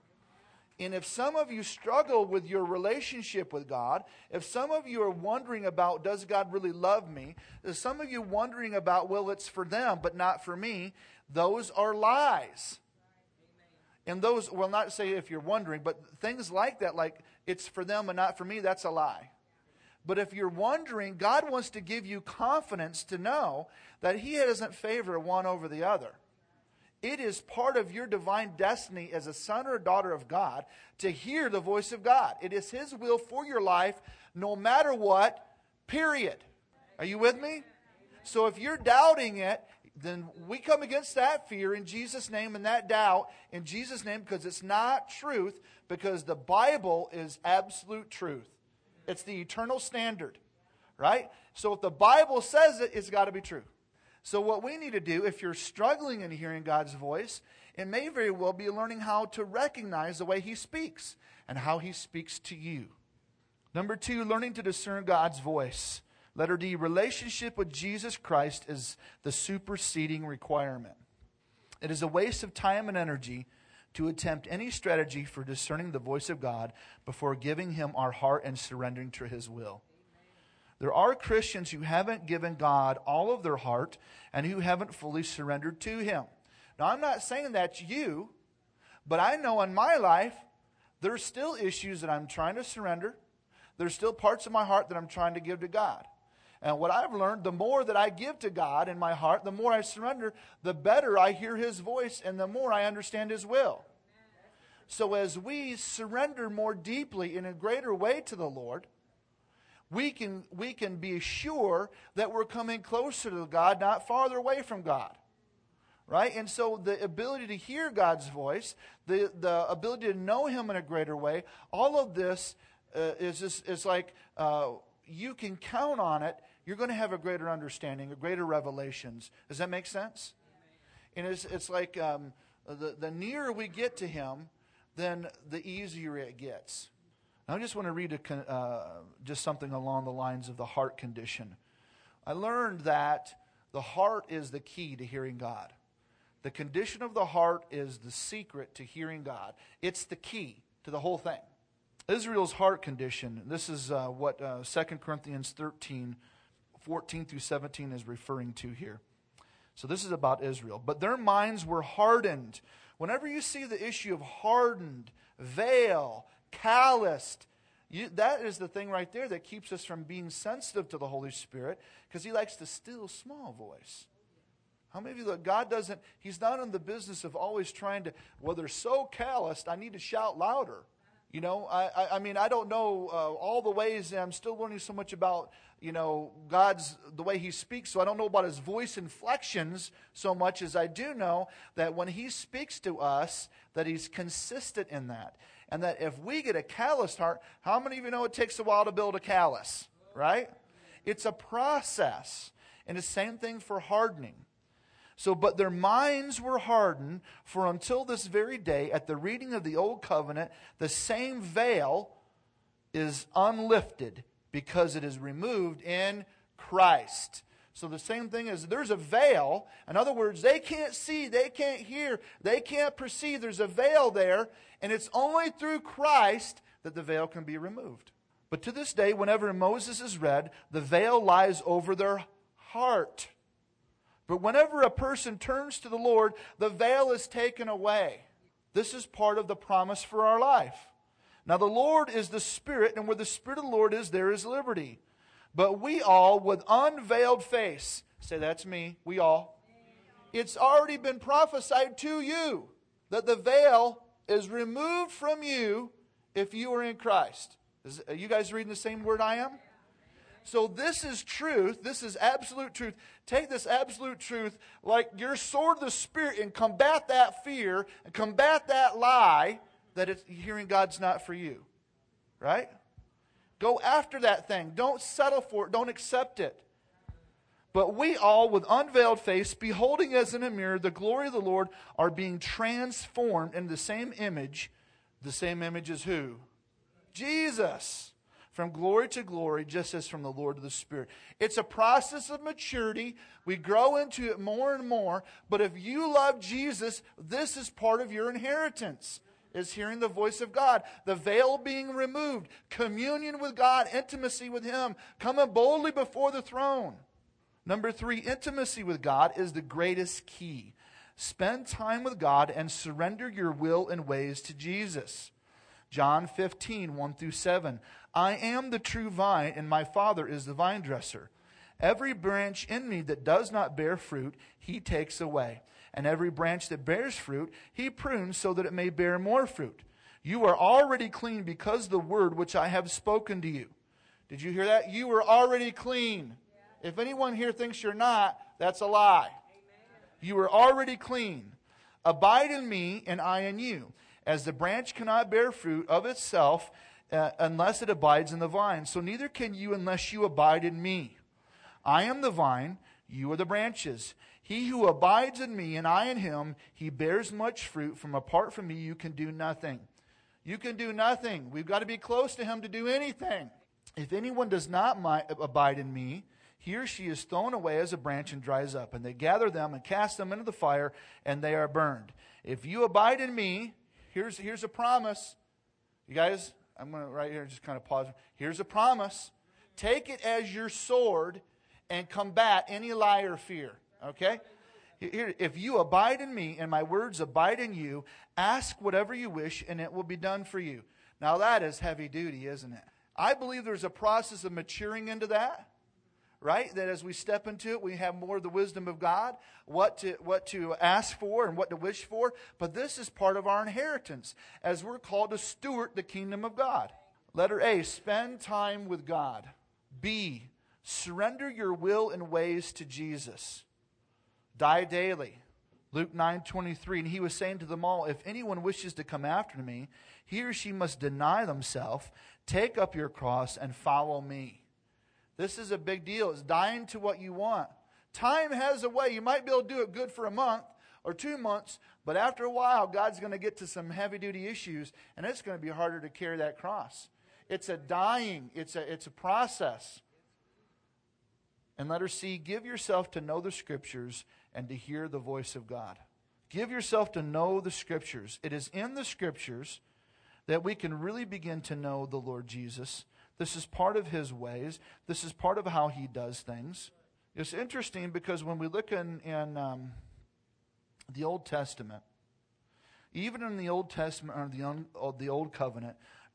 Speaker 4: And if some of you struggle with your relationship with God, if some of you are wondering about, does God really love me? If some of you wondering about, well, it's for them, but not for me, those are lies. And those, well, not say if you're wondering, but things like that, like it's for them and not for me, that's a lie. But if you're wondering, God wants to give you confidence to know that he doesn't favor one over the other. It is part of your divine destiny as a son or a daughter of God to hear the voice of God. It is his will for your life, no matter what, period. Are you with me? So if you're doubting it, then we come against that fear in Jesus' name and that doubt in Jesus' name, because it's not truth, because the Bible is absolute truth. It's the eternal standard, right? So if the Bible says it, it's got to be true. So what we need to do, if you're struggling in hearing God's voice, it may very well be learning how to recognize the way he speaks and how he speaks to you. Number two, learning to discern God's voice. Letter D, relationship with Jesus Christ is the superseding requirement. It is a waste of time and energy to attempt any strategy for discerning the voice of God before giving him our heart and surrendering to his will. There are Christians who haven't given God all of their heart and who haven't fully surrendered to him. Now, I'm not saying that's you, but I know in my life, there's still issues that I'm trying to surrender. There's still parts of my heart that I'm trying to give to God. And what I've learned, the more that I give to God in my heart, the more I surrender, the better I hear his voice and the more I understand his will. So as we surrender more deeply in a greater way to the Lord, we can, we can be sure that we're coming closer to God, not farther away from God. Right? And so the ability to hear God's voice, the, the ability to know him in a greater way, all of this uh, is just, it's like uh, you can count on it. You're going to have a greater understanding, a greater revelations. Does that make sense? And it's, it's like um, the, the nearer we get to him, then the easier it gets. I just want to read a, uh, just something along the lines of the heart condition. I learned that the heart is the key to hearing God. The condition of the heart is the secret to hearing God. It's the key to the whole thing. Israel's heart condition, this is uh, what uh, Second Corinthians thirteen, fourteen through seventeen is referring to here. So this is about Israel. But their minds were hardened. Whenever you see the issue of hardened, veil, calloused, You, that is the thing right there that keeps us from being sensitive to the Holy Spirit, because He likes the still small voice. How many of you look, God doesn't, He's not in the business of always trying to, well, they're so calloused, I need to shout louder. You know, I, I, I mean, I don't know uh, all the ways, and I'm still learning so much about, you know, God's, the way He speaks, so I don't know about His voice inflections so much as I do know that when He speaks to us, that He's consistent in that. And that if we get a calloused heart, how many of you know it takes a while to build a callus, right? It's a process. And the same thing for hardening. So, but their minds were hardened, for until this very day, at the reading of the Old Covenant, the same veil is unlifted because it is removed in Christ. So the same thing is, there's a veil. In other words, they can't see, they can't hear, they can't perceive. There's a veil there, and it's only through Christ that the veil can be removed. But to this day, whenever Moses is read, the veil lies over their heart. But whenever a person turns to the Lord, the veil is taken away. This is part of the promise for our life. Now the Lord is the Spirit, and where the Spirit of the Lord is, there is liberty. But we all, with unveiled face, say, that's me, we all. It's already been prophesied to you that the veil is removed from you if you are in Christ. Is, are you guys reading the same word I am? So this is truth. This is absolute truth. Take this absolute truth like your sword of the Spirit and combat that fear and combat that lie that it's, hearing God's not for you. Right? Go after that thing. Don't settle for it. Don't accept it. But we all, with unveiled face, beholding as in a mirror the glory of the Lord, are being transformed into the same image. The same image as who? Jesus. From glory to glory, just as from the Lord to the Spirit. It's a process of maturity. We grow into it more and more. But if you love Jesus, this is part of your inheritance, is hearing the voice of God. The veil being removed. Communion with God. Intimacy with Him. Coming boldly before the throne. Number three, intimacy with God is the greatest key. Spend time with God and surrender your will and ways to Jesus. John fifteen, one through seven. I am the true vine, and my Father is the vine dresser. Every branch in me that does not bear fruit, He takes away. And every branch that bears fruit, He prunes so that it may bear more fruit. You are already clean because of the word which I have spoken to you. Did you hear that? You are already clean. Yeah. If anyone here thinks you're not, that's a lie. Amen. You are already clean. Abide in me, and I in you. As the branch cannot bear fruit of itself uh, unless it abides in the vine, so neither can you unless you abide in me. I am the vine, you are the branches. He who abides in me and I in him, he bears much fruit. From apart from me, you can do nothing. You can do nothing. We've got to be close to Him to do anything. If anyone does not my, abide in me, he or she is thrown away as a branch and dries up. And they gather them and cast them into the fire, and they are burned. If you abide in me, Here's, here's a promise. You guys, I'm going to right here just kind of pause. Here's a promise. Take it as your sword and combat any lie or fear. Okay? Here, if you abide in me and my words abide in you, ask whatever you wish and it will be done for you. Now that is heavy duty, isn't it? I believe there's a process of maturing into that. Right? That as we step into it, we have more of the wisdom of God, what to what to ask for and what to wish for. But this is part of our inheritance, as we're called to steward the kingdom of God. Letter A, spend time with God. B, surrender your will and ways to Jesus. Die daily. Luke nine twenty-three, and He was saying to them all, if anyone wishes to come after me, he or she must deny themselves, take up your cross, and follow me. This is a big deal. It's dying to what you want. Time has a way. You might be able to do it good for a month or two months, but after a while, God's going to get to some heavy-duty issues, and it's going to be harder to carry that cross. It's a dying. It's a, it's a process. And letter C, give yourself to know the Scriptures and to hear the voice of God. Give yourself to know the Scriptures. It is in the Scriptures that we can really begin to know the Lord Jesus. This is part of His ways. This is part of how He does things. It's interesting because when we look in, in um, the Old Testament, even in the Old Testament or the, the Old Covenant,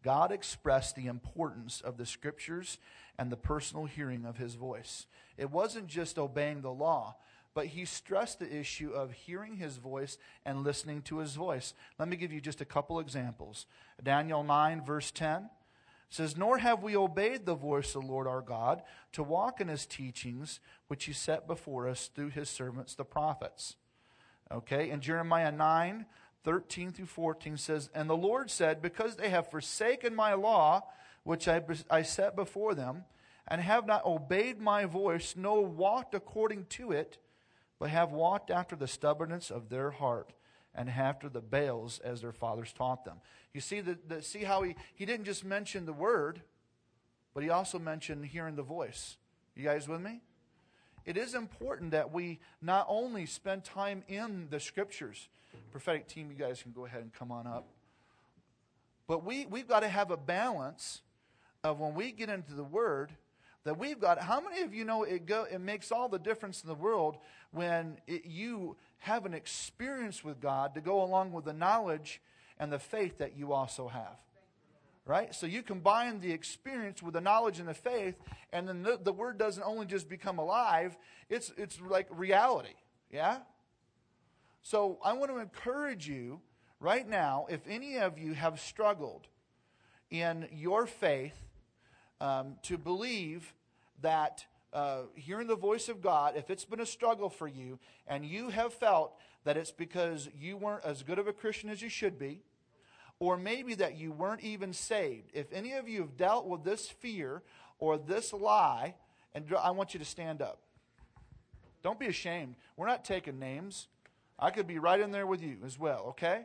Speaker 4: God expressed the importance of the Scriptures and the personal hearing of His voice. It wasn't just obeying the law, but He stressed the issue of hearing His voice and listening to His voice. Let me give you just a couple examples. Daniel nine, verse ten says, "Nor have we obeyed the voice of the Lord our God to walk in His teachings, which He set before us through His servants the prophets." Okay, and Jeremiah nine, thirteen through fourteen says, "And the Lord said, because they have forsaken my law, which I, I set before them, and have not obeyed my voice, nor walked according to it, but have walked after the stubbornness of their heart, and after the Baals as their fathers taught them." You see, the, the, see how he, he didn't just mention the word, but he also mentioned hearing the voice. You guys with me? It is important that we not only spend time in the Scriptures. Prophetic team, you guys can go ahead and come on up. But we, we've got to have a balance of when we get into the Word, that we've got, how many of you know it go, it makes all the difference in the world when it, you have an experience with God to go along with the knowledge and the faith that you also have? Right? So you combine the experience with the knowledge and the faith, and then the, the Word doesn't only just become alive, it's, it's like reality. Yeah? So I want to encourage you right now, if any of you have struggled in your faith, Um, to believe that uh, hearing the voice of God, if it's been a struggle for you, and you have felt that it's because you weren't as good of a Christian as you should be, or maybe that you weren't even saved. If any of you have dealt with this fear or this lie, and I want you to stand up. Don't be ashamed. We're not taking names. I could be right in there with you as well, okay?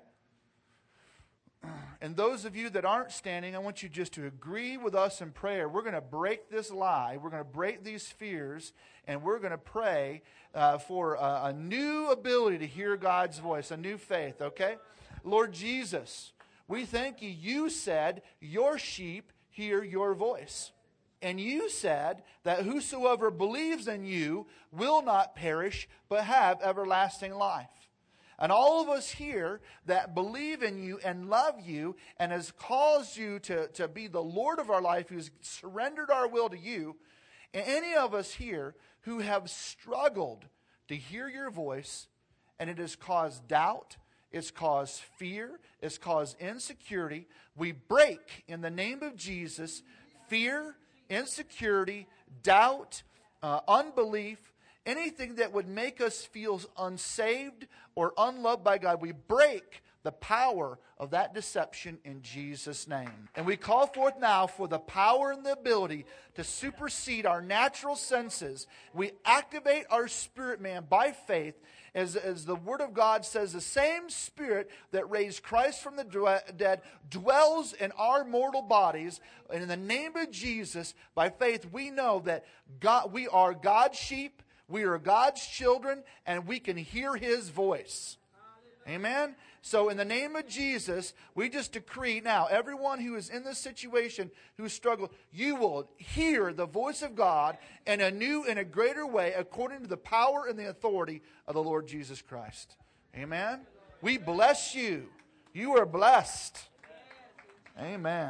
Speaker 4: And those of you that aren't standing, I want you just to agree with us in prayer. We're going to break this lie. We're going to break these fears. And we're going to pray uh, for a, a new ability to hear God's voice, a new faith, okay? Lord Jesus, we thank you. You said your sheep hear your voice. And you said that whosoever believes in you will not perish, but have everlasting life. And all of us here that believe in you and love you and has caused you to, to be the Lord of our life, who's surrendered our will to you, and any of us here who have struggled to hear your voice, and it has caused doubt, it's caused fear, it's caused insecurity, we break in the name of Jesus fear, insecurity, doubt, uh, unbelief, anything that would make us feel unsaved or unloved by God. We break the power of that deception in Jesus' name. And we call forth now for the power and the ability to supersede our natural senses. We activate our spirit man by faith. As, as the Word of God says, the same Spirit that raised Christ from the dead dwells in our mortal bodies. And in the name of Jesus, by faith, we know that God, we are God's sheep. We are God's children, and we can hear His voice. Amen? So in the name of Jesus, we just decree now, everyone who is in this situation, who struggled, you will hear the voice of God in a new and a greater way, according to the power and the authority of the Lord Jesus Christ. Amen? We bless you. You are blessed. Amen.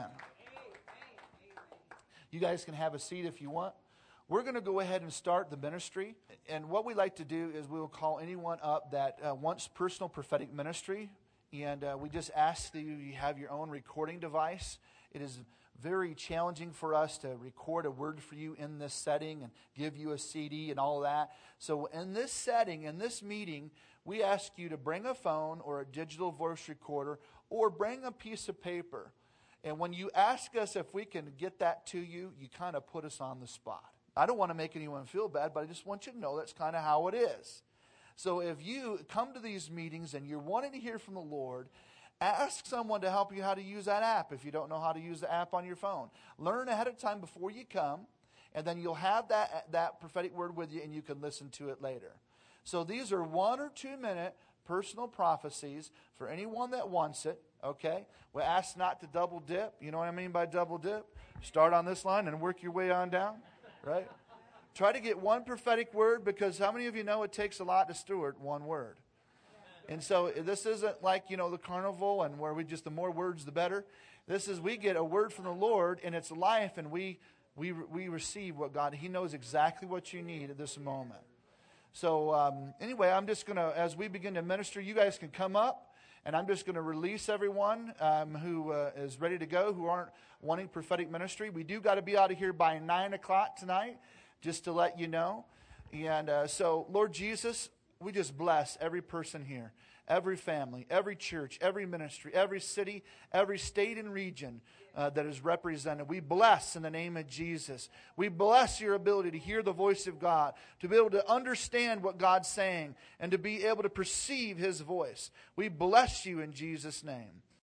Speaker 4: You guys can have a seat if you want. We're going to go ahead and start the ministry. And what we like to do is we will call anyone up that uh, wants personal prophetic ministry. And uh, we just ask that you have your own recording device. It is very challenging for us to record a word for you in this setting and give you a C D and all of that. So in this setting, in this meeting, we ask you to bring a phone or a digital voice recorder or bring a piece of paper. And when you ask us if we can get that to you, you kind of put us on the spot. I don't want to make anyone feel bad, but I just want you to know that's kind of how it is. So if you come to these meetings and you're wanting to hear from the Lord, ask someone to help you how to use that app if you don't know how to use the app on your phone. Learn ahead of time before you come, and then you'll have that, that prophetic word with you, and you can listen to it later. So these are one or two minute personal prophecies for anyone that wants it, okay? We ask not to double dip. You know what I mean by double dip? Start on this line and work your way on down. Right? Try to get one prophetic word, because how many of you know it takes a lot to steward one word? And so this isn't like, you know, the carnival and where we just, the more words, the better. This is, we get a word from the Lord and it's life, and we we we receive what God, He knows exactly what you need at this moment. So um, anyway, I'm just going to, as we begin to minister, you guys can come up, and I'm just going to release everyone um, who uh, is ready to go, who aren't wanting prophetic ministry. We do got to be out of here by nine o'clock tonight, just to let you know. And uh, so, Lord Jesus, we just bless every person here, every family, every church, every ministry, every city, every state and region uh, that is represented. We bless in the name of Jesus. We bless your ability to hear the voice of God, to be able to understand what God's saying, and to be able to perceive His voice. We bless you in Jesus' name.